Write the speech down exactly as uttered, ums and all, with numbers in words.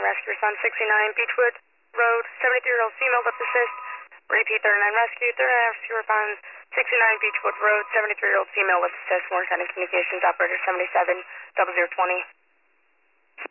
rescue on sixty-nine Beechwood Road, seventy-three-year-old female with assist. Repeat, thirty-nine rescue, thirty-nine rescue response, sixty-nine Beechwood Road, seventy-three-year-old female with assist. Morgan County Communications Operator seventy-seven, double zero twenty.